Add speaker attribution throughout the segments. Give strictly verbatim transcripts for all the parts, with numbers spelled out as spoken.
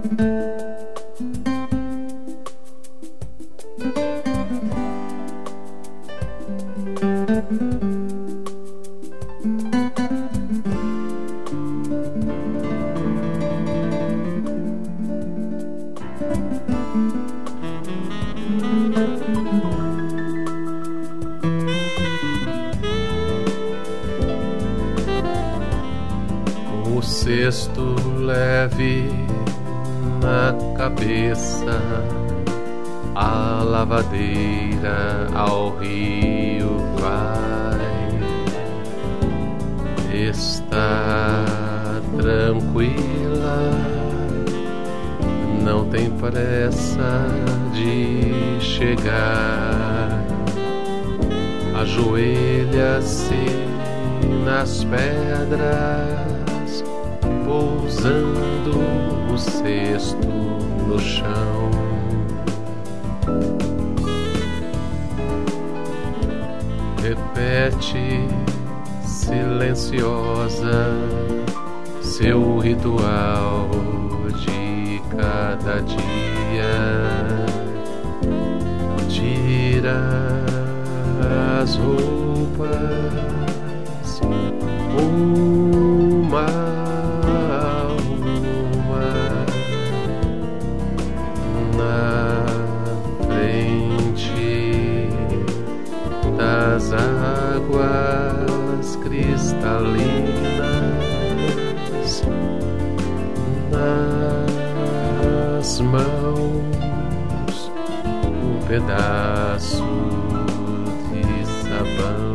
Speaker 1: O cesto leve na cabeça, a lavadeira ao rio vai. Está tranquila, não tem pressa de chegar. Ajoelha-se nas pedras, pousando o cesto no chão. Repete silenciosa seu ritual de cada dia. Tira as roupas uma a uma na frente das águas cristalinas, nas mãos um pedaço de sabão.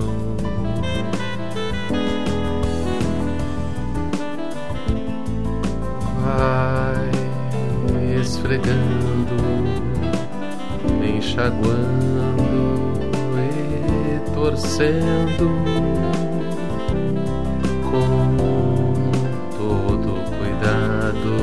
Speaker 1: Vai esfregando, enxaguando e torcendo com todo cuidado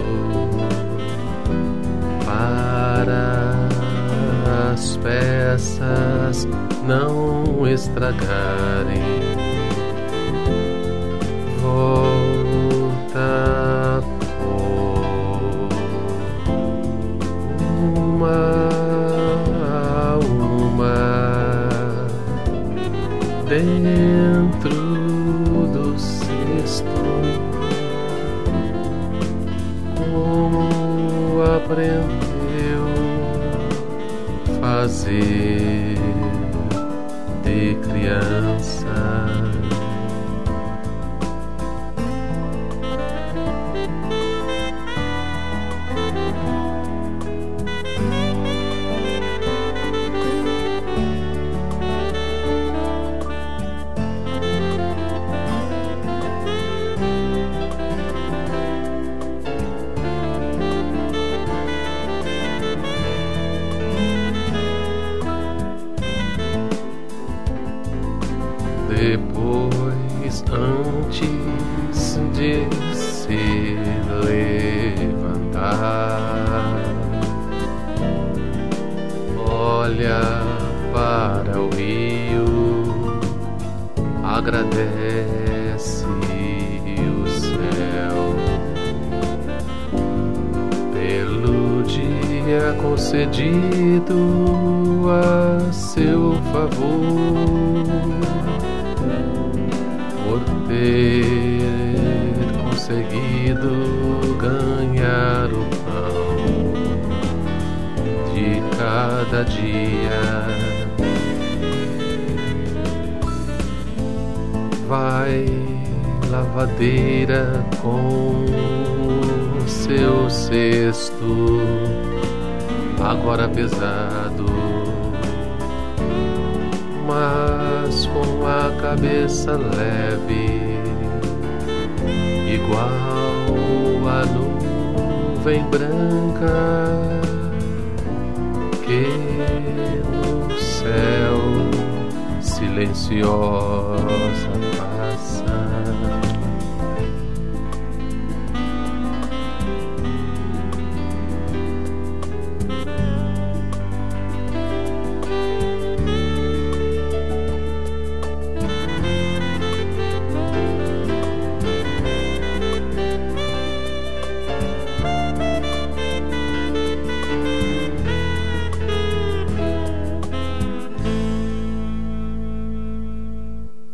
Speaker 1: para as peças não estragarem. Volta uma a uma dentro do cesto, como aprendeu fazer de criança. Depois, antes de se levantar, olha para o rio, agradece o céu pelo dia concedido a seu favor, por ter conseguido ganhar o pão de cada dia. Vai, lavadeira, com seu cesto agora pesado, mas com a cabeça leve, igual a nuvem branca que no céu silenciosa passa.